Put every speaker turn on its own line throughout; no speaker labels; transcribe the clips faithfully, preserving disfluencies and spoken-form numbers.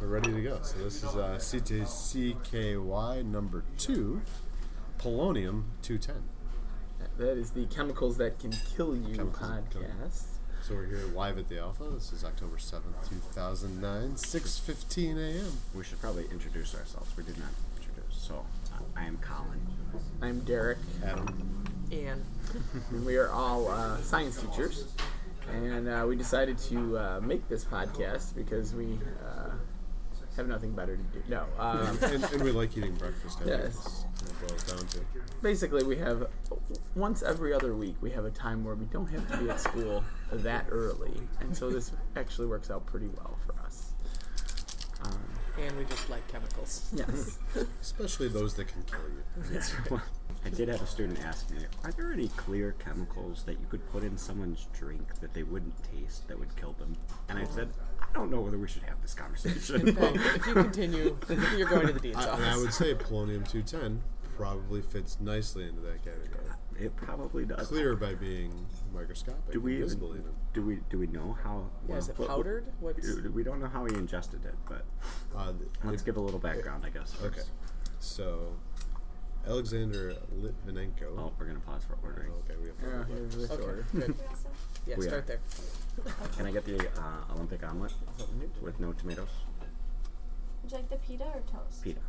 we're ready to go. So this is uh, C T C K Y number two, polonium two ten.
That is the Chemicals That Can Kill You
Chemicals That Kill You.
podcast.
So we're here live at the Alpha. This is October seventh, two thousand nine, six fifteen a.m.
We should probably introduce ourselves. We did not introduce. So, uh, I am Colin.
I'm Derek.
Adam.
And
And we are all uh, science teachers. And uh, we decided to uh, make this podcast because we uh, have nothing better to do. No. Um,
and, and we like eating breakfast. I think
Yes.
is what it boils down to.
basically, we have once every other week, we have a time where we don't have to be at school that early. And so this actually works out pretty well for us. Um,
and we just like chemicals.
yes.
Especially those that can kill you.
That's right.
I did have a student ask me, are there any clear chemicals that you could put in someone's drink that they wouldn't taste that would kill them? And I said, I don't know whether we should have this conversation.
In fact, if you continue, you're going to the dean's
I,
office.
and I would say polonium two ten probably fits nicely into that category.
It probably does.
Clear by being microscopic,
Do we
invisible
even,
even.
do we do we know how?
Yeah, is it
what-
powdered? What's
We don't know how he ingested it, but
Uh, th-
let's
it-
give a little background, I guess.
Okay,
First.
so Alexander Litvinenko.
Oh, we're gonna pause for ordering.
Okay, we have to
Yeah,
order.
here's this
okay?
order.
Good. Yeah,
We
start
are.
there.
Can I get the uh, Olympic omelet with no tomatoes?
Would you like the pita or toast?
Pita.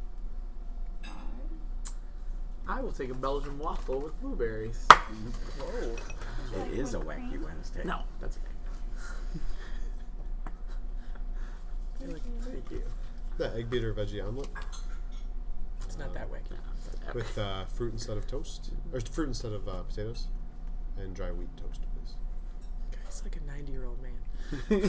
I will take a Belgian waffle with blueberries.
Whoa.
It is a wacky Wednesday.
No, that's okay.
I feel like
Thank you.
The egg beater veggie omelet
it's not that wacky.
with uh, fruit instead of toast, or fruit instead of uh, potatoes, and dry wheat toast, please.
It's like a ninety-year-old man.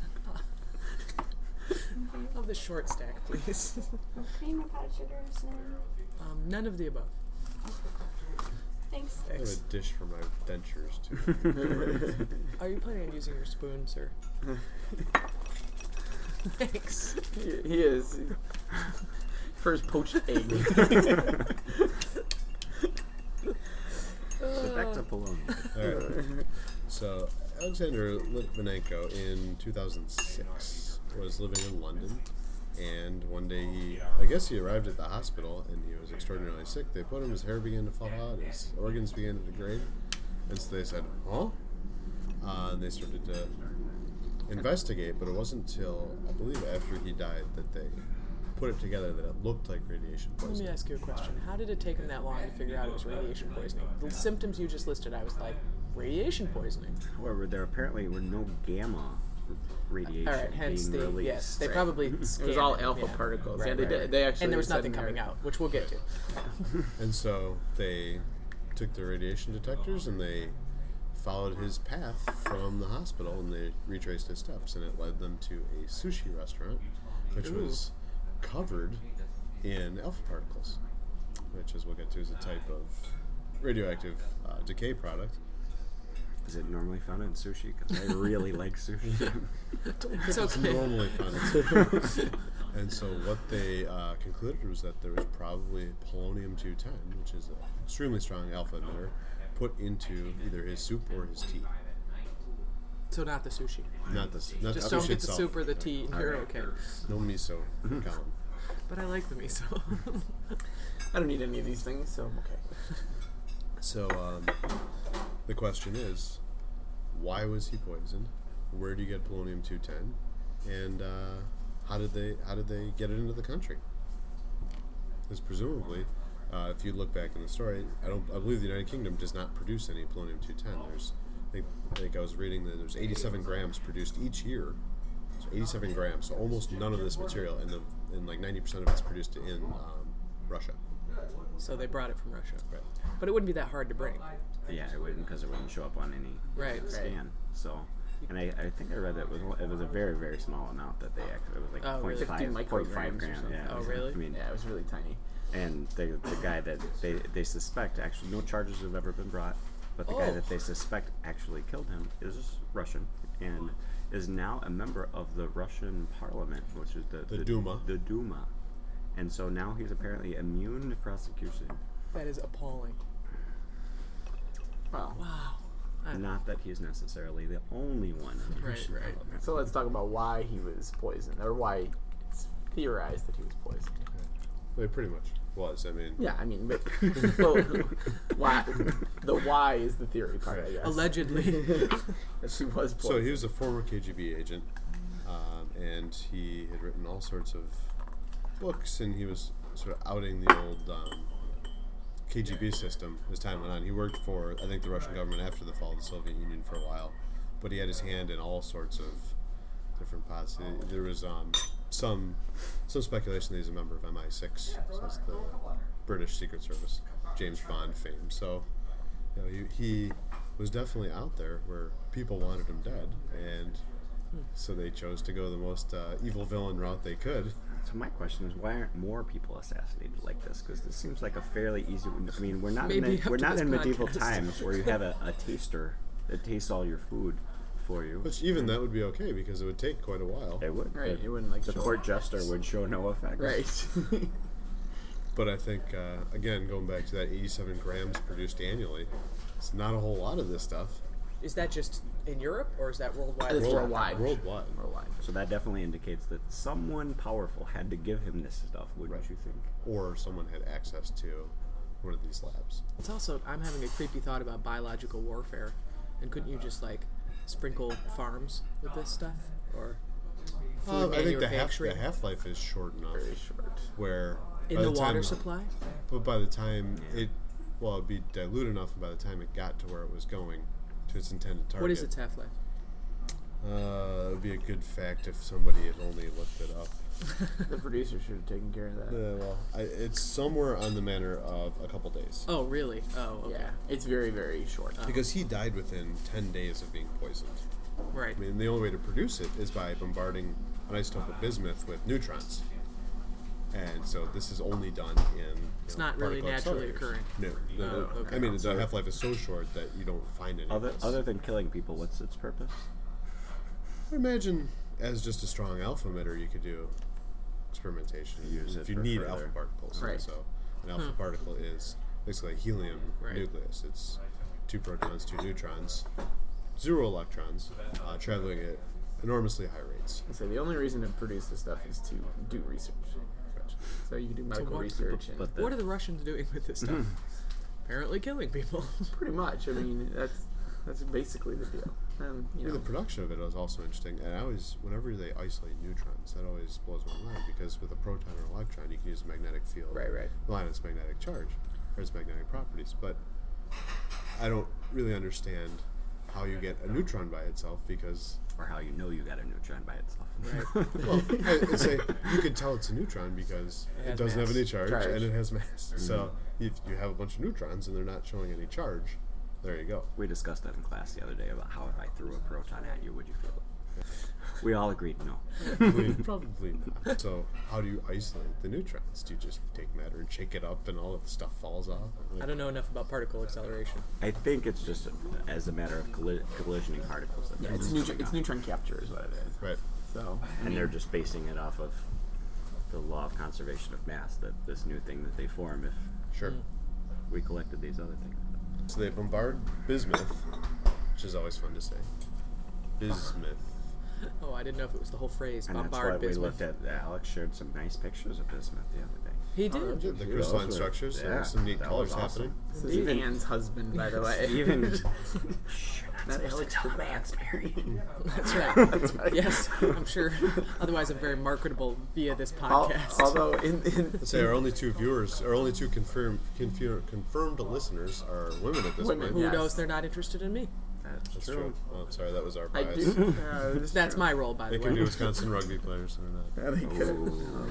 Of the short stack, please.
No cream or powdered sugar or cinnamon?
Um, none of the above.
Thanks.
I have
Thanks.
a dish for my dentures too.
Are you planning on using your spoon, sir? Thanks.
He, he is. For his poached egg.
So back to polonium.
All right. So Alexander Litvinenko in two thousand six was living in London, and one day he, I guess he arrived at the hospital and he was extraordinarily sick. They put him, his hair began to fall out, his organs began to degrade, and so they said, "Huh?" Uh, and they started to investigate, but it wasn't until I believe after he died that they put it together that it looked like radiation
Let me
poisoning.
ask you a question. How did it take him that long to figure out it was radiation poisoning? The symptoms you just listed, I was like, radiation poisoning.
However, there apparently were no gamma radiation
All right, hence
being
the
released.
yes, they
Right.
probably
It was
scanned
all
it,
alpha
yeah.
particles.
Right,
yeah, they,
right,
did,
right.
they actually
And there was
said
nothing
in
coming
there-
out, which we'll get to.
And so they took the radiation detectors and they followed his path from the hospital and they retraced his steps, and it led them to a sushi restaurant, which
Ooh.
was covered in alpha particles, which, as we'll get to, is a type of radioactive uh, decay product.
Is it normally found in sushi? Because I really like sushi.
It's
It's
okay.
normally found in sushi. And so what they uh, concluded was that there was probably polonium two ten, which is an extremely strong alpha emitter, put into either his soup or his tea.
So not the sushi.
Not the not
Just
the
don't
sushi
get the
itself.
soup or the tea, and you're okay.
No miso, Colin.
But I like the miso.
I don't need any of these things, so I'm okay.
So um, the question is, why was he poisoned? Where do you get polonium two ten? And uh, how did they how did they get it into the country? Because presumably, uh, if you look back in the story, I don't I believe the United Kingdom does not produce any polonium two ten. There's I think, I think I was reading that there's eighty-seven grams produced each year. So eighty-seven grams, so almost none of this material, and the and like ninety percent of it's produced in um, Russia.
So they brought it from Russia.
Right.
But it wouldn't be that hard to bring.
Yeah, it wouldn't, because it wouldn't show up on any
Right, right.
scan. So, and I, I think I read that it was, it was a very, very small amount that they actually, it was like
Oh, really?
zero point five,
fifty
zero point five
micrograms or
grams.
something.
Yeah,
Oh,
it was-
really?
I mean,
Yeah, it was really tiny.
and the the guy that they they suspect, actually no charges have ever been brought, but the guy
Oh.
that they suspect actually killed him is Russian and is now a member of the Russian Parliament, which is the
The Duma.
The Duma, and so now he's apparently immune to prosecution.
That is appalling.
Wow.
Wow. I-
Not that he's necessarily the only one. in the
Right,
Russian
right.
Parliament.
So let's talk about why he was poisoned, or why theorized that he was poisoned.
Well, he pretty much was. I mean,
Yeah, I mean, but well, why, the why is the theory part, I guess.
Allegedly.
That she was poisoned.
so he was a former K G B agent, um, and he had written all sorts of books, and he was sort of outing the old um, K G B system as time went on. He worked for, I think, the Russian government after the fall of the Soviet Union for a while, but he had his hand in all sorts of different pots. There was um, some some speculation that he's a member of M I six, so that's the British Secret Service, James Bond fame. So, you know, he, he was definitely out there where people wanted him dead, and so they chose to go the most uh, evil villain route they could.
So my question is, why aren't more people assassinated like this? Because this seems like a fairly easy. I mean, we're not in
Maybe
a, we're
after
not
this
in medieval
podcast.
times where you have a, a taster that tastes all your food for you.
Which even that would be okay because it would take quite a while.
It would.
Right,
but
it wouldn't like
the
show
court
up.
jester would show no effect.
Right.
But I think, uh, again, going back to that eighty-seven grams produced annually, it's not a whole lot of this stuff.
Is that just in Europe, or is that worldwide?
It's
World-
worldwide.
Worldwide.
Worldwide.
So that definitely indicates that someone powerful had to give him this stuff, wouldn't
Right.
you think?
Or someone had access to one of these labs.
It's also, I'm having a creepy thought about biological warfare. And couldn't you just, like, sprinkle farms with this stuff? Or food
Um, I think the, half,
manufacturing?
the half-life is short enough
Very short.
where...
In
by
the
time-
water supply?
But by the time it... Well, it'd be dilute enough, and by the time it got to where it was going, to its intended target...
What is its half-life?
Uh, it would be a good fact if somebody had only looked it up.
The producer should have taken care of that.
Uh, well, I, it's somewhere on the manner of a couple days.
Oh, really? Oh, okay.
Yeah, it's very, very short.
Because he died within ten days of being poisoned.
Right.
I mean, the only way to produce it is by bombarding an isotope of bismuth with neutrons. And so this is only done in... you
It's
know,
not really
particle
naturally
accelerators.
occurring.
No. no,
Oh,
no.
okay.
I mean, the half-life is so short that you don't find any
Other
of this.
other than killing people, what's its purpose?
I imagine as just a strong alpha emitter, you could do experimentation.
Use
if
it
you
for
need
further-
alpha particles.
Right.
So an alpha particle is basically a helium
Right.
nucleus. It's two protons, two neutrons, zero electrons, uh, traveling at enormously high rates.
So the only reason to produce this stuff is to do research. So you can do medical
what?
research and
But the,
What are the Russians doing with this stuff? Apparently killing people.
pretty much. I mean, that's that's basically the deal. And
I
you
mean,
know,
the production of it is also interesting, and I always, whenever they isolate neutrons, that always blows my mind because with a proton or electron, you can use a magnetic field,
Right, right.
rely on its magnetic charge or its magnetic properties. But I don't really understand how you get a neutron by itself because,
or how you know you got a neutron by itself.
Right.
well, I- I'd say you could tell it's a neutron because
It
it,
has
doesn't have
mass.
any charge,
Charge.
and it has mass. So if you have a bunch of neutrons and they're not showing any charge, there you go.
We discussed that in class the other day about how if I threw a proton at you, would you feel it? We all agreed no.
Probably, probably not. So how do you isolate the neutrons? Do you just take matter and shake it up and all of the stuff falls off?
I don't know enough about particle acceleration.
I think it's just as a matter of colli- collisioning particles. That
yeah,
they're
it's
moving
neutron, it's
off.
neutron capture is what it is.
Right.
So I
And
mean,
they're just basing it off of the law of conservation of mass, that this new thing that they form if
Sure.
we collected these other things.
So they bombard bismuth, which is always fun to say. Bismuth.
Oh, I didn't know if it was the whole phrase.
And that's
Bombard
why we
bismuth.
looked at, Alex shared some nice pictures of bismuth the other day.
He
Oh,
did.
did
The
you?
crystalline
Those were-
structures,
yeah,
some neat
that
colors
was awesome.
happening.
this is
Even-
Anne's husband, by the way.
Even
Not Alex Trebek.
That's right.
That's right.
Yes, I'm sure. Otherwise, I'm very marketable via this
Al-
podcast.
Although in, in
Let's say our only two viewers, our only two confirmed confir- confirmed listeners are women at this
Women,
point.
Who
yes.
knows they're not interested in me?
That's,
That's
true.
true. Oh, sorry, that was our
I
bias.
do. Uh, it is
That's
true.
my role, by
They
the
could be
way.
Wisconsin rugby players or not.
Yeah, they could.
Ooh.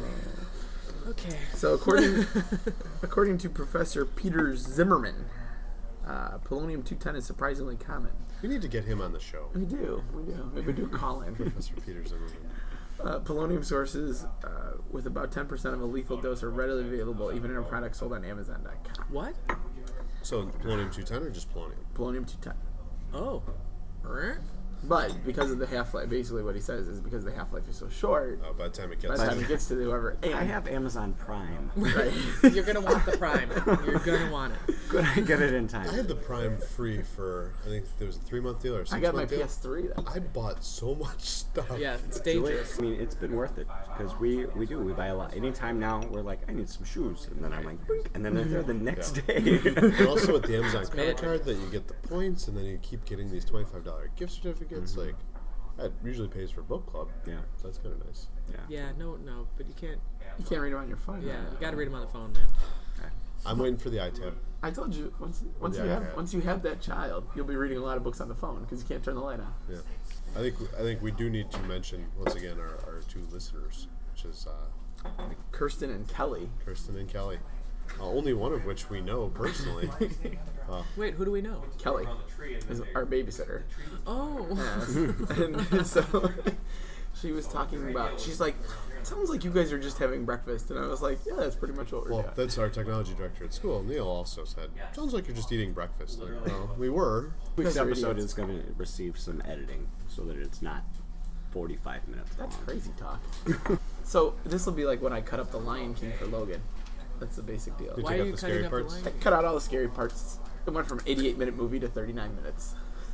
Okay.
So according according to Professor Peter Zimmerman, uh, polonium two ten is surprisingly common.
We need to get him on the show.
We do, we do. Maybe we do call in.
Professor Peter Zimmerman.
Uh, polonium sources uh, with about ten percent of a lethal dose are readily available, even in a product sold on Amazon dot com.
What?
So polonium two ten or just polonium?
Polonium two ten.
Oh. Er?
But because of the half-life, basically what he says is because the half-life is so short,
Uh, by the time it
by
gets
the time it gets to whoever, and
I have Amazon Prime.
right.
You're gonna want the Prime. You're gonna want it.
Could I get it in
I
time?
had the Prime free for, I think there was a three month deal or six
I got my
month
P
deal.
S three then.
I bought so much stuff.
Yeah, it's
Do it.
dangerous.
I mean, it's been worth it because we, we do. We buy a lot. Anytime now, we're like, I need some shoes. And then I'm like, boink, and then they're there the next
Yeah.
day.
And also with the Amazon credit
magic.
card, that you get the points, and then you keep getting these twenty-five dollars gift certificates.
Mm-hmm.
Like, that usually pays for book club.
Yeah.
So that's kind of nice.
Yeah.
Yeah, no, no, but you can't.
You can't read them on your phone.
Yeah,
right?
you gotta read them on the phone, man.
I'm waiting for the iTab.
I told you once once
Yeah,
you have
yeah.
once you have that child, you'll be reading a lot of books on the phone because you can't turn the light on.
Yeah, I think I think we do need to mention once again our, our two listeners, which is uh,
Kirsten and Kelly.
Kirsten and Kelly. Uh, only one of which we know personally. Uh,
Wait, who do we know?
Kelly is our babysitter.
Oh,
Yes. and so she was talking about. She's like, "It sounds like you guys are just having breakfast," and I was like, "Yeah, that's pretty much what we're
well,
doing."
that's our technology director at school. Neil also said, "Sounds like you're just eating breakfast." Like, well, we were.
This
Guys are
episode
idiots.
is going to receive some editing so that it's not forty-five minutes long.
That's crazy talk. So this will be like when I cut up the Lion King for Logan. That's the basic deal.
Did
why
take
are
out
you
the
cutting
scary
up
parts?
the
I
line?
cut out all the scary parts. It went from eighty-eight minute movie to thirty-nine minutes.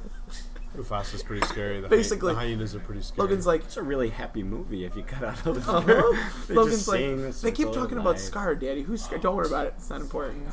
Mufasa's pretty scary. The
Basically,
hy- the hyenas are pretty scary.
Logan's like,
It's a really happy movie if you cut out all the
uh-huh.
They're
Logan's
just
like,
saying the
they keep
circle of
talking about
life.
Scar, Daddy. Who's Scar? Don't worry about it. It's not important.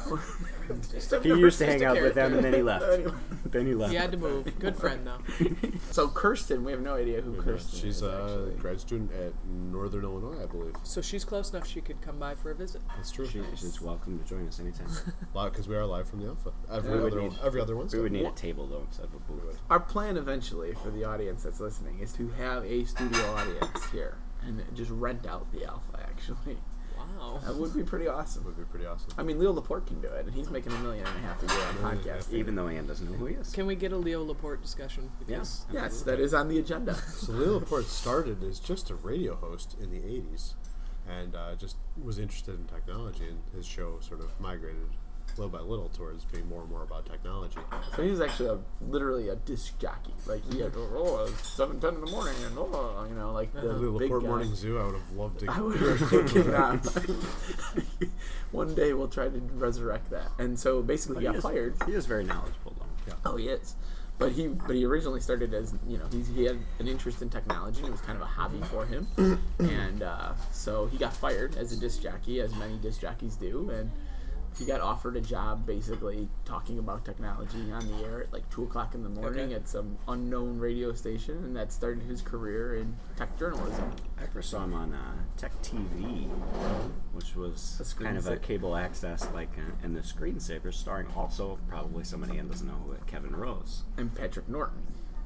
He used to hang out with them and then he left.
Anyway.
Then he left.
He had to move. Good friend though.
So Kirsten, we have no idea who
Yeah,
Kirsten
she's
is.
a
actually.
grad student at Northern Illinois, I believe.
So she's close enough she could come by for a visit.
That's true.
She, she's welcome to join us anytime.
Because we are live from the Alpha. Every
We would
other
need-
every other Wednesday.
We would need a table though instead of a booth.
Our plan eventually for the audience that's listening is to have a studio audience here and just rent out the Alpha. Actually,
Wow.
that would be pretty awesome.
Would be pretty awesome.
I mean, Leo Laporte can do it, and he's making a million and a half a year on
Million and a half.
podcasting.
Even though Ann doesn't know who he is.
Can we get a Leo Laporte discussion? Because
Yes, that is on the agenda.
So Leo Laporte started as just a radio host in the eighties, and uh, just was interested in technology, and his show sort of migrated little by little towards being more and more about technology.
So he was actually a, literally a disc jockey. Like he had oh, it's seven ten in the morning, and oh, you know, like the
The Leo
big
Laporte
guy.
Morning Zoo, I would have loved to.
I would have taken on. One day we'll try to resurrect that. And so basically he
He
got
is-
fired.
He is very knowledgeable though.
Oh, he is. But he but he originally started as, you know, he's, he had an interest in technology. It was kind of a hobby for him. And uh, so he got fired as a disc jockey, as many disc jockeys do. And he got offered a job basically talking about technology on the air at like two o'clock in the morning
Okay.
at some unknown radio station. And that started his career in tech journalism.
I first saw him on uh, Tech T V, which was
A
kind of a
screensaver.
cable access, like, uh, and the screensaver, starring also probably somebody Ann doesn't know who, Kevin Rose.
And Patrick Norton.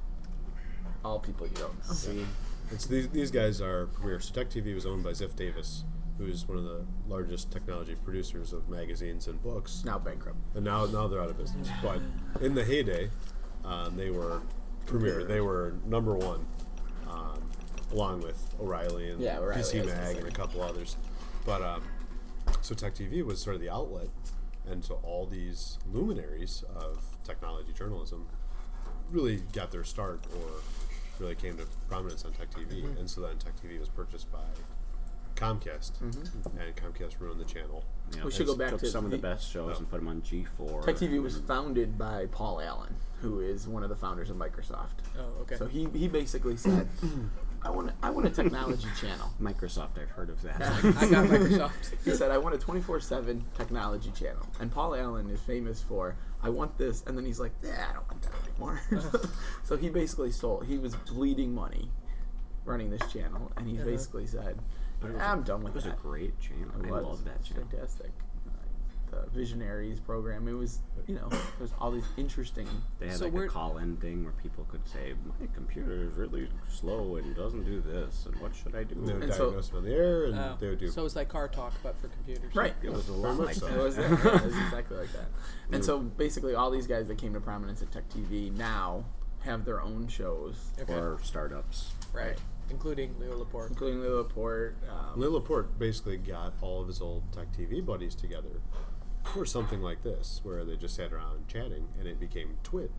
All people you don't know.
See,
It's these, these guys are premier. So Tech T V was owned by Ziff Davis, who is one of the largest technology producers of magazines and books.
Now bankrupt.
And now now they're out of business. But in the heyday, um, they were premier. They were number one, um, along with O'Reilly and
Yeah, O'Reilly,
P C
I was gonna
Mag
say.
and a couple others. But um, so Tech T V was sort of the outlet, and so all these luminaries of technology journalism really got their start, or really came to prominence on Tech T V.
Mm-hmm.
And so then Tech T V was purchased by Comcast,
Mm-hmm.
and Comcast ruined the channel.
you know,
We should go back
took
to
some of the
the-
best shows
Oh.
and put them on G four.
Tech T V was founded by Paul Allen, who is one of the founders of Microsoft.
oh, okay.
So he, he basically said, I want a, I want a technology channel.
Microsoft. I've heard of that.
I got Microsoft.
He said, I want a twenty-four seven technology channel. And Paul Allen is famous for, I want this, and then he's like, yeah, I don't want that anymore. So he basically sold, he was bleeding money running this channel, and he
Uh-huh.
basically said,
But it was
I'm
a-
done with
It was
that.
a great channel.
It
I
was.
love that channel.
Fantastic. Uh, the Visionaries program, it was, you know, there's all these interesting.
They had
So
like
we're-
a call-in thing where people could say, "My computer is really slow and doesn't do this, and what should I do?"
They would
And so-
diagnose them on the air, and
Oh,
they would do.
so it's like car talk, but for computers.
Right.
It was a
Very
lot
much
like
so.
that.
It was, that, yeah, it was exactly like that. And so basically, all these guys that came to prominence at Tech T V now have their own shows,
Okay.
Or startups.
Right. Including Leo Laporte.
including Leo Laporte. Um,
Lil Laporte basically got all of his old Tech T V buddies together for something like this, where they just sat around chatting, and it became Twit.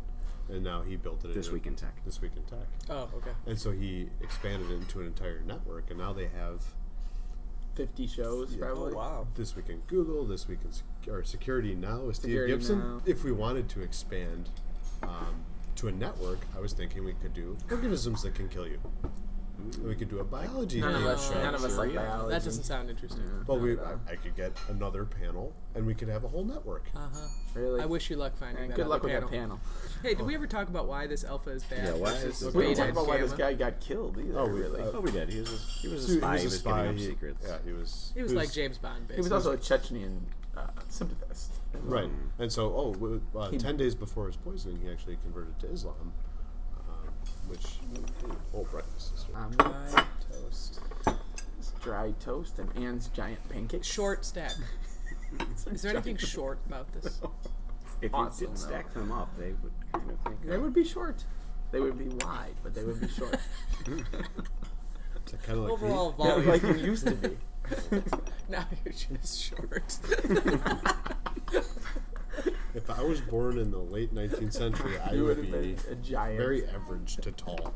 and now he built it
This
into
Week in Tech.
This Week in Tech.
Oh, okay.
And so he expanded it into an entire network, and now they have
fifty shows,
Yeah.
probably.
Oh, wow.
This Week in Google, This Week in Sec- or Security Now with Steve
Security
Gibson.
Now.
If we wanted to expand um, to a network, I was thinking we could do organisms that can kill you. And we could do a biology.
None of
thing.
us, none of us like biology.
That doesn't sound interesting.
Yeah.
But we,
Not at all.
I could get another panel, and we could have a whole network.
Uh huh.
Really?
I wish you luck finding
And
that
good
other
luck with
panel.
that panel.
Hey, did we ever talk about why this alpha is bad?
Yeah, why
versus
is this
We didn't
beta
talk
and
about why this
gamma?
guy got killed either.
Oh, we-
really.
uh,
Oh, we did. He was a, he was a
He
spy.
was
He
a
was
spy.
giving up
He-
secrets.
Yeah, he was.
He was like James Bond,
he
basically.
was also a Chechnyan uh, sympathist.
Right. And so, oh, w- uh,
He-
ten days before his poisoning, he actually converted to Islam, um, which, oh, breakfast sister.
Um,
Dry toast.
dry toast and Anne's giant pancakes.
Short stack. Is there anything short about this?
If
Awesome,
you did
though.
stack them up, they would kind of think.
They would be short. They would be wide, but they would be short.
It's kind of like
Overall
Yeah,
volume.
like you used to be.
Now you're just short.
me. If I was born in the late nineteenth century, I
You
would
would have
be
been a giant.
very average to tall.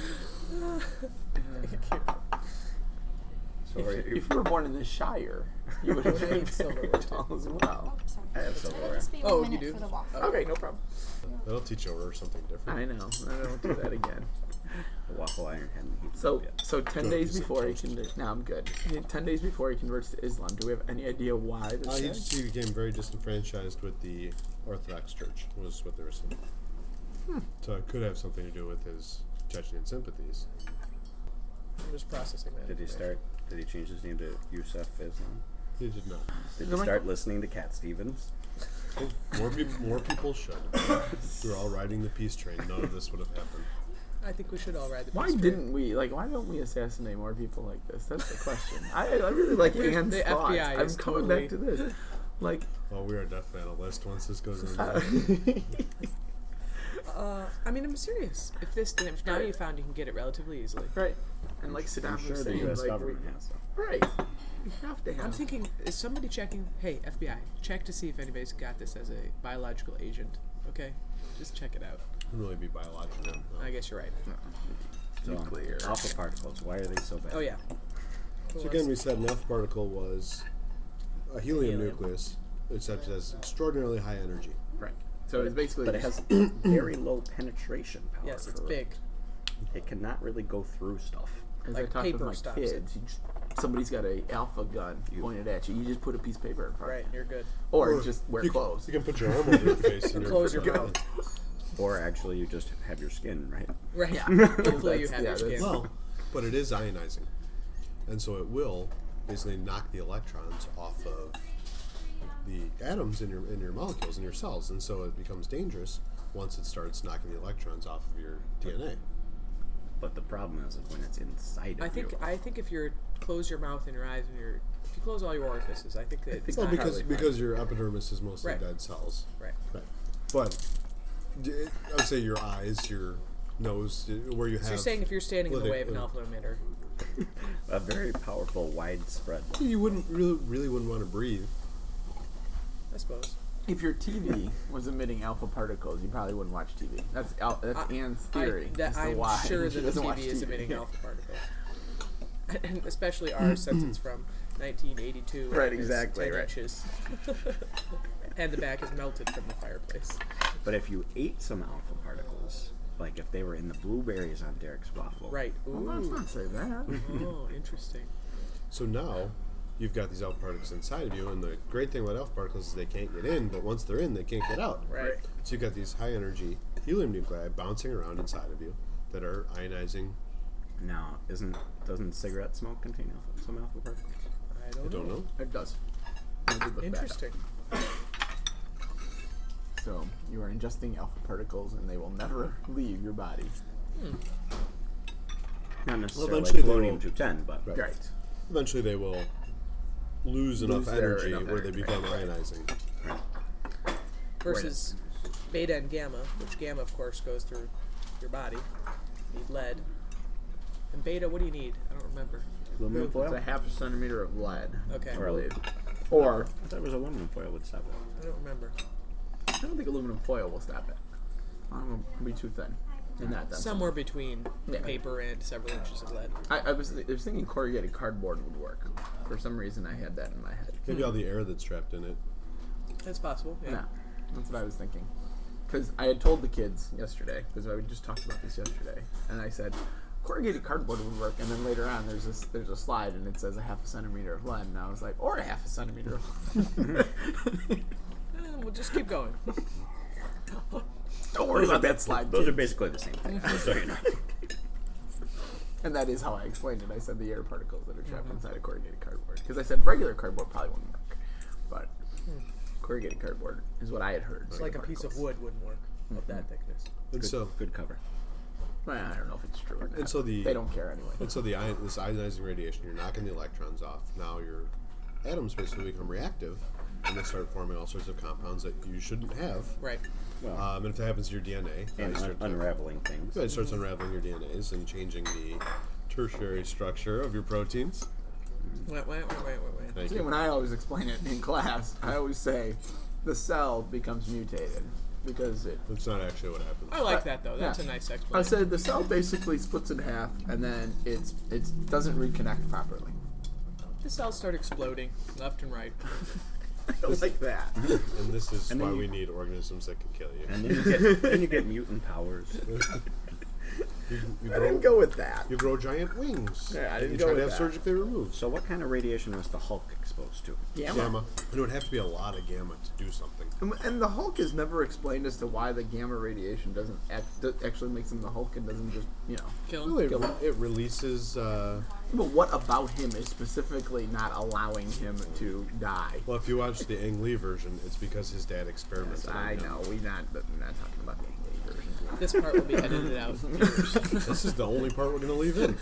So are
If,
you,
if you were born in the Shire, you would have been
Silver
very
too.
tall as well.
Oh, sorry.
I have
It'll
silverware.
just be
Oh,
one
you
minute
do?
for the waffle.
Okay, no problem.
That'll teach you over something different.
I know. I don't do that again.
the waffle iron hadn't heated
So,
up yet.
so ten
Good,
days
you said
before he
toast.
converts. Now I'm good. Ten days before he converts to Islam, do we have any idea why this
Uh, he
guy?
just he became very disenfranchised with the Orthodox Church, was what they were saying.
Hmm.
So it could have something to do with his Chechen sympathies.
I'm just processing that.
Did he start? Did he change his name to Yusuf Islam?
He did not.
Did
The
he
one-
start listening to Cat Stevens?
More people, more people should. We were all riding the peace train. None of this would have happened.
I think we should all ride the
Why
peace train.
didn't we like? Why don't we assassinate more people like this? That's the question. I, I really like
We're-
Anne's
the
thoughts.
F B I
I'm
is
coming
totally-
back to this. Like,
Well, we are definitely on a list once this goes in.
uh,
Uh, I mean, I'm serious. If this, if now you found you can get it relatively easily.
right? And like Saddam
I'm sure the
Hussein,
U S
like,
government has them.
right? You have to have.
I'm thinking, is somebody checking? Hey, F B I, check to see if anybody's got this as a biological agent. Okay, just check it out.
Couldn't really be biological. No.
I guess you're right.
So,
Nuclear.
alpha particles. Why are they so bad?
Oh yeah.
So again, we said an F particle was a helium,
Helium.
nucleus, except it has extraordinarily high energy.
right. So it's basically.
But it has very low penetration power.
Yes, it's
for-
big.
It cannot really go through stuff.
As
like
I talk
paper
with my
stops
kids, you just, somebody's got a alpha gun pointed at you. You just put a piece of paper in front
Right,
of you,
you're good.
or, just wear
you
clothes.
Can, you can put your arm over your face and
Close
you're
your
good.
mouth.
Or actually, you just have your skin, right?
Right.
Yeah.
Hopefully you
That's-
have
yeah,
your skin.
that's-
Well, but it is ionizing, and so it will basically knock the electrons off of the atoms in your in your molecules in your cells, and so it becomes dangerous once it starts knocking the electrons off of your D N A.
But the problem is when it's inside of
I think
you.
I think if you close your mouth and your eyes and your if you close all your orifices, I think that it's
Well,
not
because
probably
because your epidermis is mostly
Right.
dead cells,
right.
right? But d- I would say your eyes, your nose, where you have.
So you're saying if you're standing in
well,
the
they-
way of an
uh,
alpha emitter,
a very powerful, widespread one.
you wouldn't really really wouldn't want to breathe.
I suppose.
If your T V was emitting alpha particles, you probably wouldn't watch T V. That's al- that's
I-
Anne's
I,
theory.
that
as to
I'm
why
sure
she
that the
doesn't
T
watch
V is
T V.
emitting alpha particles, and especially ours since it's from nineteen eighty-two.
Right,
and is
exactly,
ten
right.
inches. And the back is melted from the fireplace.
But if you ate some alpha particles, like if they were in the blueberries on Derek's waffle,
Right.
Well, let's
Ooh.
not say that.
Oh, interesting.
So now you've got these alpha particles inside of you, and the great thing about alpha particles is they can't get in, but once they're in, they can't get out.
Right.
So you've got these high energy helium nuclei bouncing around inside of you that are ionizing.
Now, isn't doesn't cigarette smoke contain alpha, some alpha particles?
I don't,
I don't know.
It does. I did look that up.
Interesting.
So you are ingesting alpha particles, and they will never leave your body.
Not necessarily
eventually they
polonium
will-
two ten, but
Right.
Right.
Eventually, they will lose enough
Lose their
energy
enough
where they
energy,
become
right.
ionizing.
Versus beta and gamma, which gamma, of course, goes through your body. You need lead. And beta, what do you need? I don't remember.
aluminum
It's
foil.
a half a centimeter of lead.
Okay.
I
Or,
believe.
or
Or
I thought it was aluminum foil would stop it.
I don't remember.
I don't think aluminum foil will stop it. Um, be too thin. In that, that's
Somewhere between
Yeah.
paper and several inches of lead.
I, I was I was thinking corrugated cardboard would work. For some reason, I had that in my head.
Maybe all the air that's trapped in it.
That's possible. Yeah.
Yeah, that's what I was thinking. Because I had told the kids yesterday, because I just talked about this yesterday, and I said corrugated cardboard would work. And then later on, there's this there's a slide, and it says a half a centimeter of lead, and I was like, or a half a centimeter of lead.
Eh, we'll just keep going.
Don't worry about that slide.
Those
kids.
are basically the same thing. just so you know.
And that is how I explained it. I said the air particles that are trapped inside of corrugated cardboard. Because I said regular cardboard probably wouldn't work, but corrugated cardboard is what I had heard.
It's like a piece of wood wouldn't work of that thickness.
And
Good,
so,
good cover.
Well, I don't know if it's true or not.
And so the-
they don't care anyway.
and so the ion, this ionizing radiation, you're knocking the electrons off. Now your atoms basically become reactive, and they start forming all sorts of compounds that you shouldn't have.
Right.
Well,
Um, and if that happens to your D N A, uh,
and
you start
un-
to-
unraveling things.
yeah, it starts unraveling your D N As and changing the tertiary structure of your proteins.
Wait, wait, wait, wait, wait, wait.
Thank
See,
you.
when I always explain it in class, I always say the cell becomes mutated because it.
That's not actually what happens.
I like that though. That's
Yeah.
a nice
I
explanation.
said the cell basically splits in half and then it's it doesn't reconnect properly.
The cells start exploding left and right.
I like that.
And this is
And then
why
you-
we need organisms that can kill you.
And then you get then you get mutant powers.
you, you
I
grow,
didn't go with that.
you grow giant wings.
Yeah, I
and
didn't
you
go
try
with
to have
that.
surgically removed.
So what kind of radiation was the Hulk exposed to?
Gamma.
Gamma. And it would have to be a lot of gamma to do something.
And- And the Hulk is never explained as to why the gamma radiation doesn't act, that actually makes him the Hulk and doesn't just, you know.
Kill
Well,
him.
it,
Kill him.
it releases. Uh,
But what about him is specifically not allowing him to die?
well, if you watch the Ang Lee version, it's because his dad experimented. on
I
him.
know, we not, but we're not talking about the Ang Lee version.
This part will be edited out.
This is the only part we're going to leave in.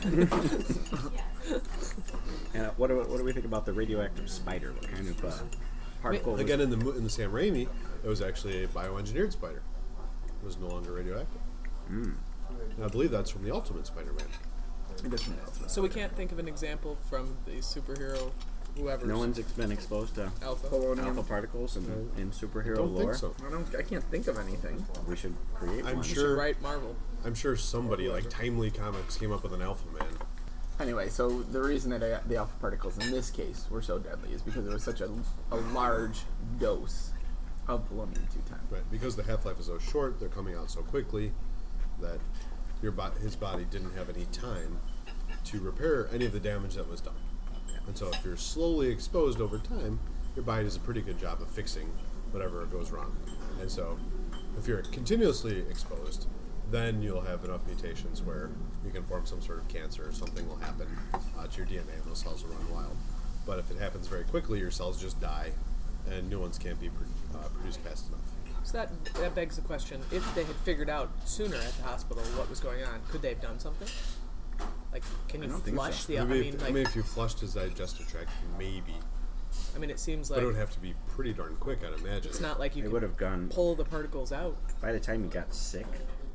And uh, what do what do we think about the radioactive spider? What kind of uh, particle? was-
Again, in the mo- in the Sam Raimi, it was actually a bioengineered spider. It was no longer radioactive.
Mm.
And I believe that's from the Ultimate Spider-Man.
It doesn't matter.
So we can't think of an example from the superhero, whoever.
No one's ex- been exposed to
Alpha.
alpha particles in, in superhero
I don't
lore.
think so.
I don't. I can't think of anything.
We should create
I'm
one.
You
sure-
should write Marvel.
I'm sure somebody like Timely Comics came up with an Alpha Man.
Anyway, so the reason that I, the alpha particles in this case were so deadly is because there was such a, a large dose of polonium two ten.
Right, because the half-life is so short, they're coming out so quickly that your bo- his body didn't have any time to repair any of the damage that was done. And so if you're slowly exposed over time, your body does a pretty good job of fixing whatever goes wrong. And so if you're continuously exposed, then you'll have enough mutations where you can form some sort of cancer or something will happen uh, to your D N A and those cells will run wild. But if it happens very quickly, your cells just die and new ones can't be pr- uh, produced fast enough.
So that that begs the question: if they had figured out sooner at the hospital what was going on, could they have done something? Like, can you
I don't think
flush
so.
the? I
Maybe
mean,
if,
like,
I mean, if you flushed his digestive tract, maybe.
I mean, it seems
But
like
it would have to be pretty darn quick, I'd imagine.
it's not like you
It
can
would have gone
pull the particles out.
by the time he got sick.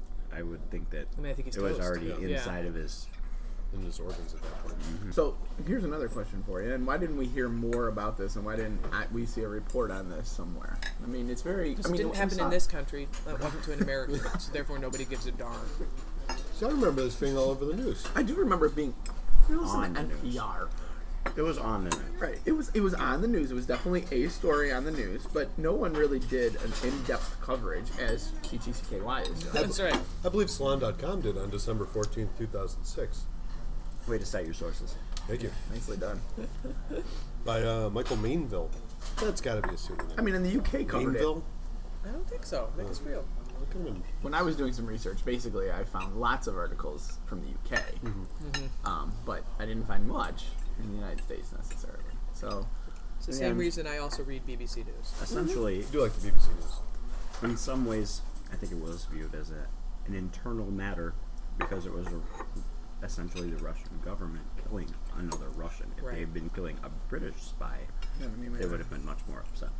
I would think that
I mean, I think he's
it was
toast.
already
Yeah.
Yeah.
inside of his.
in his organs at that point.
So here's another question for you. And why didn't we hear more about this? And why didn't I, we see a report on this somewhere? I mean, it's very.
Because
I
it
mean,
didn't
we
happen
saw-
in this country. It wasn't to an American, so therefore nobody gives a darn.
So I remember this being all over the news.
I do remember it being. It was
On
on
the
N
news.
P R.
It was on the news.
Right. It was. It was on the news. It was definitely a story on the news, but no one really did an in-depth coverage as T T C K Y is doing.
That's right.
I believe Salon dot com did on December fourteenth, two thousand six.
Way to cite your sources.
Thank you.
Nicely done.
By uh, Michael Mainville. That's got to be a pseudonym.
I mean, in the U K covered it.
Mainville?
I don't think so. I think it's real.
Look at him.
When I was doing some research, basically I found lots of articles from the U K, um, but I didn't find much in the United States necessarily. So,
It's the
Yeah.
same reason I also read B B C News.
Essentially,
I do like the B B C News.
in some ways, I think it was viewed as a, an internal matter because it was a, essentially the Russian government killing another Russian. If
Right.
they had been killing a British spy,
yeah, I mean,
they would have been much more upset.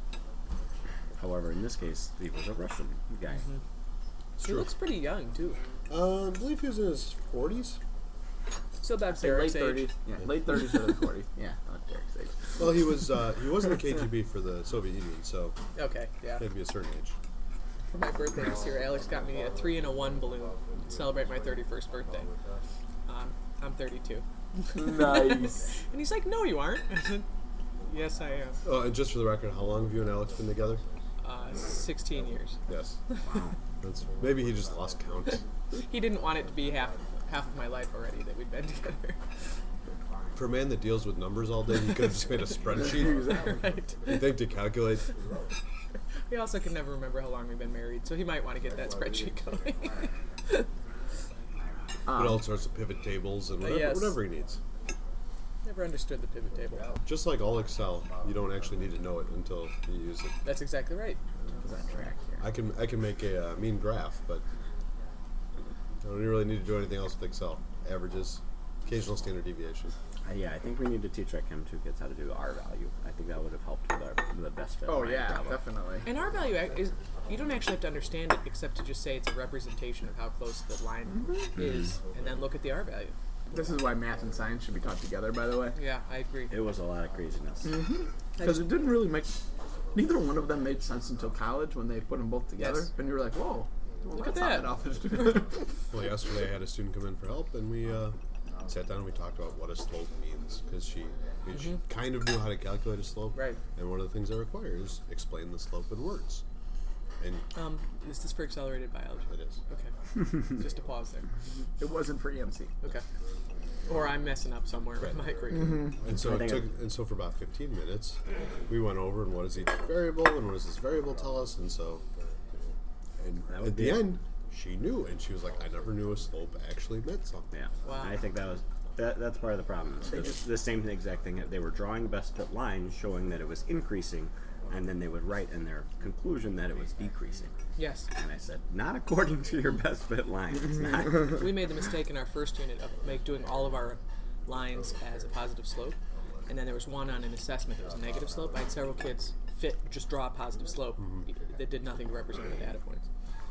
However, in this case, he was a Russian guy.
It's
He
true.
looks pretty young too.
Uh, I believe he was in his forties.
Still about
say late
Derek's age.
thirties. Yeah, late thirties, early forties. Yeah, not Derek's age.
Well, he was uh, he was in the K G B for the Soviet Union, so
Okay, yeah.
he had to be a certain age.
for my birthday this year. Alex got me a three and a one balloon to celebrate my thirty-first birthday. Um, I'm thirty-two.
Nice.
And he's like, no, you aren't. I said, yes, I am.
Oh, and just for the record, how long have you and Alex been together?
Uh, sixteen years.
Yes. Wow. That's, maybe he just lost count.
He didn't want it to be half half of my life already that we'd been together.
For a man that deals with numbers all day, he could have just made a spreadsheet.
Right.
You think to calculate?
He also can never remember how long we've been married, so he might want to get that spreadsheet going.
But all sorts of pivot tables and whatever,
yes.
whatever he needs.
Never understood the pivot table.
Just like all Excel, you don't actually need to know it until you use it.
That's exactly right.
Is that track here?
I can I can make a uh, mean graph, but I don't really need to do anything else with Excel. Averages, occasional standard deviation.
Uh, yeah, I think we need to teach our Chem two kids how to do R value. I think that would have helped with our, the best fit.
Oh
line
yeah,
problem.
definitely.
And R value ac- is, you don't actually have to understand it except to just say it's a representation of how close the line is, and then look at the R value.
This is why math and science should be taught together, by the way.
Yeah, I agree.
It was a lot of craziness.
Because it didn't really make... Neither one of them made sense until college when they put them both together.
Yes.
And you were like, whoa. Well,
Look at
that's
that.
not enough.
Well, yesterday I had a student come in for help, and we uh, sat down and we talked about what a slope means, because she, I mean, she kind of knew how to calculate a slope.
Right.
And one of the things I require is explain the slope in words. And
Um, is this for accelerated biology?
it is.
Okay. Just a pause there.
It wasn't for E M C.
Okay. Or I'm messing up somewhere with my curriculum.
And so
I
it
think
took, and so for about fifteen minutes, we went over and what does each variable and what does this variable tell us, and so, and
That would
at
be
the
it.
end, she knew, and she was like, "I never knew a slope actually meant something."
Yeah.
Wow.
I think that was that. That's part of the problem. It's the, the same exact thing. They were drawing best fit lines, showing that it was increasing, and then they would write in their conclusion that it was decreasing.
Yes.
And I said, not according to your best fit line. It's not.
We made the mistake in our first unit of make doing all of our lines as a positive slope, and then there was one on an assessment that was a negative slope. I had several kids fit just draw a positive slope that did nothing to represent the data points.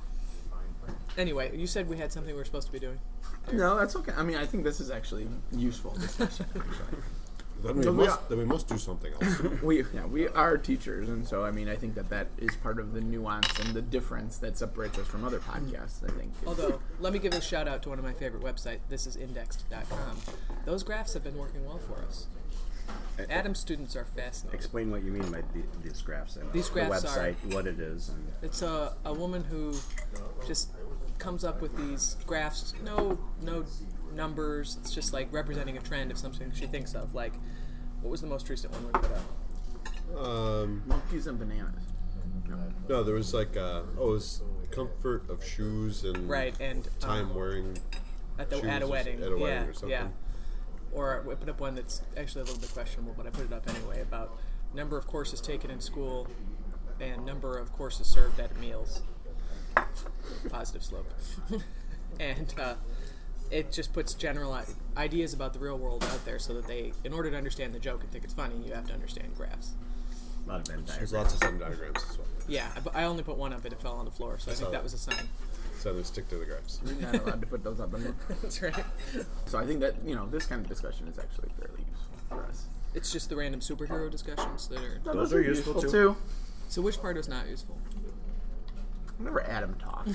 Anyway, you said we had something we were supposed to be doing.
No, that's okay. I mean, I think this is actually useful discussion, actually.
Then we
No, we
must,
are-
then we must do something else.
We yeah we are teachers, and so I mean I think that that is part of the nuance and the difference that separates us from other podcasts. I think. is-
Although, let me give a shout out to one of my favorite websites, this is indexed dot com. Those graphs have been working well for us. Adam's students are fascinated.
Explain what you mean by the, these graphs and
These graphs
the
are-
website, what it is. And
It's a, a woman who just comes up with these graphs, no no numbers, it's just like representing a trend of something she thinks of. Like, what was the most recent one we put up?
Um, monkeys and bananas.
No, there was like, uh, oh, it was comfort of shoes and
Right, and
time
um,
wearing
at the
shoes
at a
or-
wedding,
at a wedding
yeah,
or something.
yeah. Or we put up one that's actually a little bit questionable, but I put it up anyway, about number of courses taken in school and number of courses served at meals. Positive slope. And uh, it just puts general i- ideas about the real world out there, so that they, in order to understand the joke and think it's funny, you have to understand graphs.
a lot of Venn
There's
diagrams.
lots of Venn diagrams as well.
Yeah, I, I only put one up and it fell on the floor, so I,
I
think
saw
that
that.
was a sign.
So they stick to the graphs.
You're not allowed to put those up in there.
That's right.
So I think that you know this kind of discussion is actually fairly useful for us.
It's just the random superhero discussions that are.
Those are useful, too.
So which part was not useful?
Whenever Adam talks,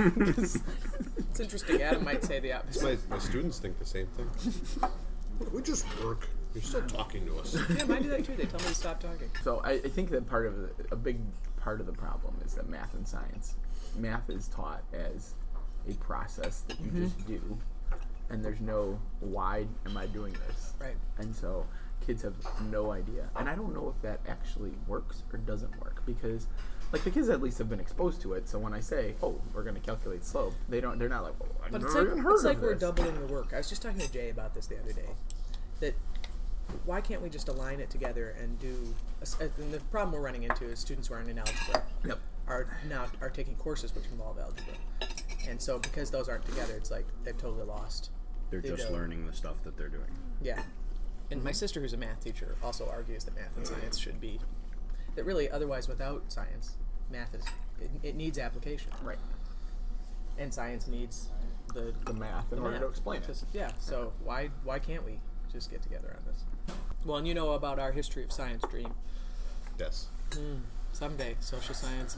It's interesting. Adam might say the opposite.
My, my students think the same thing. We just work. You're still talking to us.
Yeah, mine do that too. They tell me to stop talking.
so I, I think that part of the, a big part of the problem is that math and science, math is taught as a process that you just do, and there's no why am I doing this,
Right.
and so kids have no idea, and I don't know if that actually works or doesn't work because. Like the kids at least have been exposed to it, so when I say, "Oh, we're going to calculate slope," they don't. They're not like, "Oh, I've
But it's
never
like,
even heard
it's like
of
we're
this."
doubling the work. I was just talking to Jay about this the other day. That why can't we just align it together and do? A s and the problem we're running into is students who aren't in algebra
Yep.
are now are taking courses which involve algebra, and so because those aren't together, it's like they've totally lost.
They're
They
just
don't.
learning the stuff that they're doing.
Yeah. And my sister, who's a math teacher, also argues that math and science should be that really otherwise without science, math is it, it needs application,
Right.
and science needs the
The math in
the
order
math.
to explain it.
Just- yeah. So why why can't we just get together on this? Well, and you know about our history of science dream.
Yes.
Hmm. Someday, social science and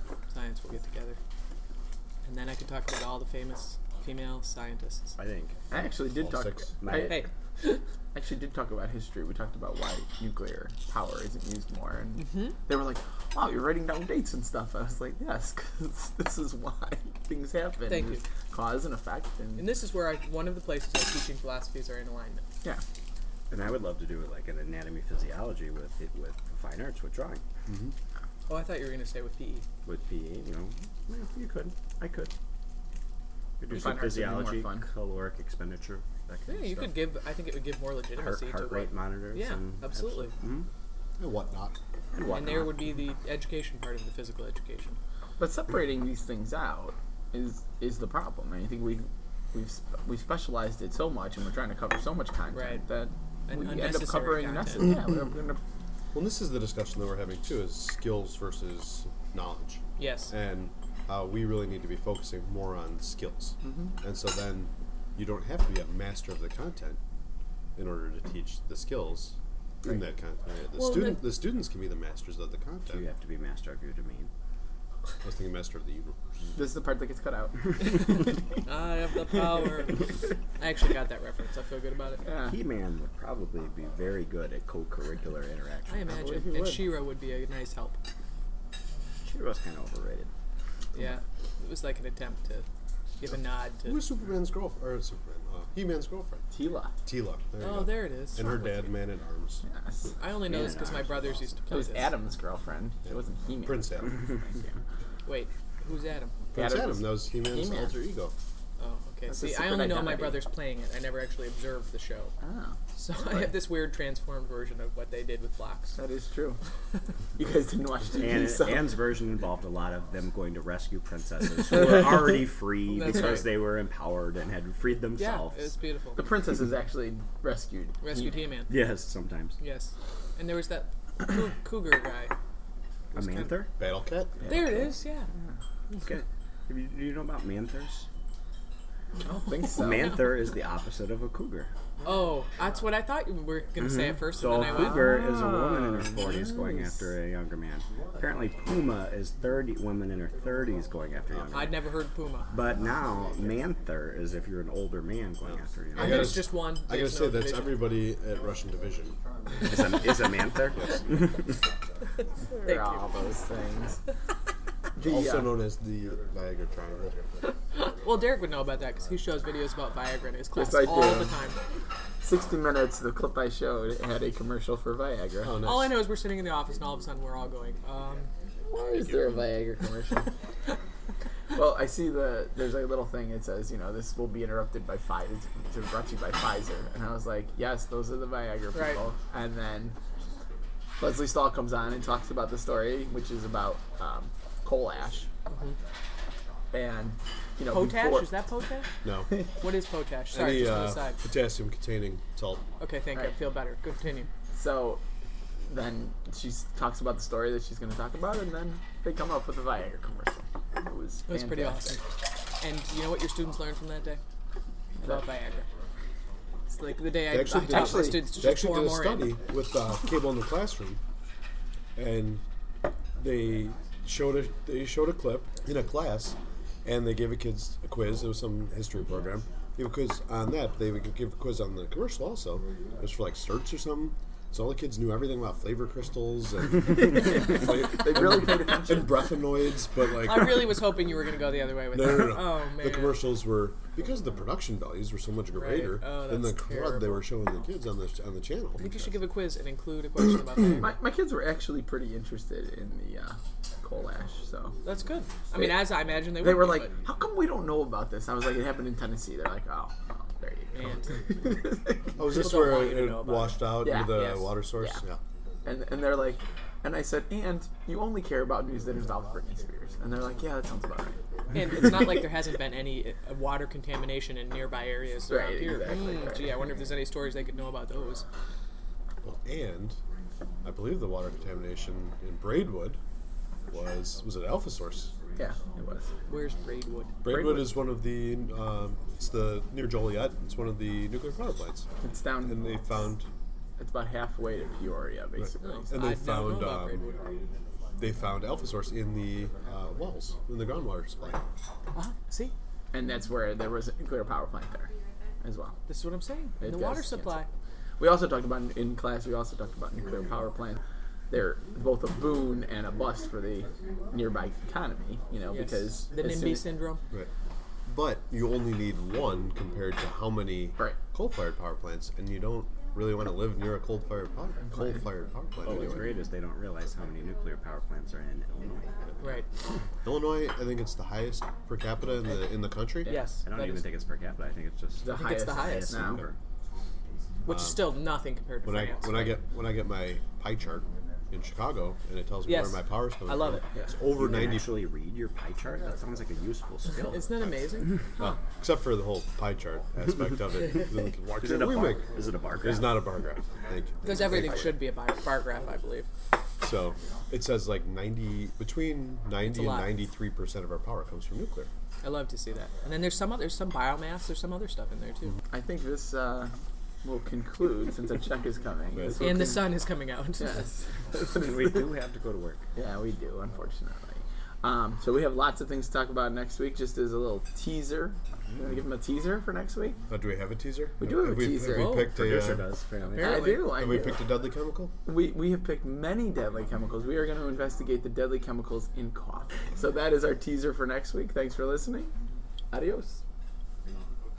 science will get together. And then I could talk about all the famous female scientists.
I think.
I actually did
All
talk.
six.
I,
Hey,
actually did talk about history. We talked about why nuclear power isn't used more, and
Mhm.
they were like, "Wow, you're writing down dates and stuff." I was like, "Yes, because this is why things happen.
Thank
There's
you.
Cause and effect, and,
and this is where I, one of the places where teaching philosophies are in alignment.
yeah,
And I would love to do like an anatomy physiology with it with fine arts with drawing.
Oh, I thought you were going to say with P E.
With P E, you know, well, you could. I could. Could do
Fine
some
arts would be more
physiology,
fun.
caloric expenditure, that kind
Yeah,
of
you
stuff.
could give. I think it would give more
heart,
legitimacy
heart
to
rate
what.
monitors.
Yeah,
and
absolutely.
Mm-hmm.
And whatnot.
And,
And
whatnot.
there would be the education part of the physical education.
but separating these things out is is the problem. And I think we we've sp- we've specialized it so much, and we're trying to cover so much content
Right.
that
And
we end up
unnecessary
covering
content.
necessary. Yeah, we're gonna
Well, this is the discussion that we're having too: is skills versus knowledge,
Yes.
and uh, we really need to be focusing more on skills.
Mm-hmm.
And so then you don't have to be a master of the content in order to teach the skills in that content. The
Well,
student,
then-
the students can be the masters of the
So
content.
you have to be master of your domain.
I was thinking master of the universe.
This is the part that gets cut out.
I have the power. I actually got that reference. I feel good about it.
Yeah.
He-Man would probably be very good at co-curricular interaction.
I imagine.
he
And
would.
She-Ra would be a nice help.
She was kind of overrated.
Yeah. It was like an attempt to give a nod
Who
to.
was Superman's girlfriend? Or Superman? Uh, He-Man's girlfriend.
Tila.
Tila. There you
Oh,
go.
there it is.
And her dad, Man at Arms.
Yes.
I only know
Man
this because my
at
brothers used to
It
play
was
this.
Adam's girlfriend. It wasn't He-Man.
Prince Adam.
Wait, who's Adam?
Prince
Adam
Adam.
was
that was He-Man's
He-Man.
alter ego.
Oh, okay.
That's
See,
a
I
secret
only know my
identity.
brothers playing it. I never actually observed the show.
Oh,
So I have this weird transformed version of what they did with blocks.
that is true. You guys didn't watch T V,
And
so
Anne's version involved a lot of them going to rescue princesses who were already free
That's
because
right.
they were empowered and had freed
Yeah,
themselves.
it was beautiful.
the princess is actually rescued.
Rescued
He-
He-Man.
Yes, sometimes.
Yes. And there was that cou- cougar guy.
A
Was kind of-
manther?
Battle Cat.
There it is, yeah.
Okay. Have you, do you know about manthers?
I don't think so.
Manther is the opposite of a cougar.
Oh, that's what I thought you were going to say at first,
So
and
a
then I went,
cougar is a woman in her
Ah,
forties going
nice.
after a younger man. Apparently, puma is thirty women in her thirties going after a younger
I'd
man.
never heard Puma.
But now, manther is if you're an older man going after a younger
I
man.
think
gotta
it's
s-
just one.
I gotta
There's
say
no
that's
division.
everybody at Russian Division.
Is a, is a manther?
There are all those things. The,
Also
uh,
known as the Viagra Triangle.
Well, Derek would know about that because he shows videos about Viagra in his class
I
all
do.
the time.
sixty minutes, the clip I showed had a commercial for Viagra.
Oh, nice.
All I know is we're sitting in the office and all of a sudden we're all going, um,
Why is there a Viagra commercial? Well, I see the there's a little thing. It says, you know, this will be interrupted by Pfizer. It's brought to you by Pfizer, and I was like, yes, those are the Viagra people.
Right.
And then Leslie Stahl comes on and talks about the story, which is about um, coal ash. And you know,
potash?
before,
Is that potash?
No.
What is potash? Sorry,
Any
just an
uh,
aside.
potassium containing salt.
Okay, thank you.
Right.
I feel better. Continue.
So then she talks about the story that she's going to talk about, and then they come up with a Viagra commercial. It was
It was pretty
fantastic.
awesome. And you know what your students learned from that day? About Viagra. It's like the day I,
They
I
actually
taught
did,
my
actually-
students to
they
just
actually
pour
did a
more
study
in.
with uh, cable in the classroom, and they showed a they showed a clip in a class, and they gave a kids a quiz. It was some history program. They gave a quiz on that. They would give a quiz on the commercial also. It was for like certs or something. So all the kids knew everything about flavor crystals and
They really paid attention.
and breathanoids, but like
I really was hoping you were going to go the other way with
no,
that.
no, no, no.
Oh, man.
The commercials were because the production values were so much greater
Oh,
than the
that's
crud they
terrible.
were showing the kids on the on the channel.
I think you should give a quiz and include a question about Viagra.
My, my kids were actually pretty interested in the uh, coal ash, so
That's good. I mean, as I imagine they would
they were
be,
like, "How come we don't know about this?" I was like, "It happened in Tennessee." They're like, "Oh, well, there you go."
Oh, was this
People don't
where
want you to
it
know about
washed out
Yeah,
into the
yes.
water source?
Yeah.
Yeah.
and and they're like, and I said, "And you only care about news that involves Britney Spears?" And they're like, "Yeah, that sounds about right."
And it's not like there hasn't been any uh, water contamination in nearby areas around
Right,
here.
exactly,
Mm,
right.
Gee, I wonder if there's any stories they could know about those.
Well, and I believe the water contamination in Braidwood was was it Alpha Source?
Yeah, it was.
Where's Braidwood?
Braidwood,
Braidwood.
is one of the um, it's the near Joliet. It's one of the nuclear power plants,
It's down.
and they found
It's about halfway to Peoria, basically.
Oh,
and they
I'd never
found
known about
um,
Braidwood.
they found alpha source in the uh, wells, in the groundwater supply.
Uh-huh. See,
And that's where there was a nuclear power plant there as well.
this is what I'm saying.
It
the
does,
water
yes.
supply.
We also talked about in class. We also talked about nuclear power plant. They're both a boon and a bust for the nearby economy. You know,
Yes.
because
the
as soon
NIMBY
as-
syndrome.
Right. But you only need one compared to how many
Right.
coal-fired power plants, and you don't really want to live near a coal-fired power coal-fired power plant.
Oh, what's
anyway.
great is they don't realize how many nuclear power plants are in Illinois.
Right.
Illinois, I think it's the highest per capita in the in the country.
Yes.
I don't
that
even
is-
think it's per capita. I think it's just
the
I think it's the
highest
highest
now.
number.
which is still nothing compared to
When I
France.
when I get when I get my pie chart in Chicago and it tells me
Yes.
where my power's coming
I love
from,
it.
it's
You
over
can
ninety.
actually read your pie chart. That sounds like a useful skill.
Isn't that amazing?
Uh, except for the whole pie chart aspect of it. Why
Is
can't
it a
we
bar?
make-
Is it a bar
It's
graph?
not a bar graph. Thank you.
Because everything should be a bar, bar graph, I believe.
So it says like ninety between ninety and
lot.
ninety-three percent of our power comes from nuclear.
I love to see that. And then there's some other, there's some biomass. There's some other stuff in there too.
I think this uh, will conclude since a check is coming. This will
And the
con-
sun is coming out.
Yes.
We do have to go to work.
Yeah, we do, unfortunately. Um, so we have lots of things to talk about next week. Just as a little teaser, you want to give them a teaser for next week?
Uh, do we have a teaser?
We do have a
we,
teaser.
Have
Whoa.
we picked
Producer
a, uh,
does, apparently.
I
Apparently.
do. I
have we
do.
picked a deadly chemical?
We, we have picked many deadly chemicals. We are going to investigate the deadly chemicals in coffee. So that is our teaser for next week. Thanks for listening. Adios.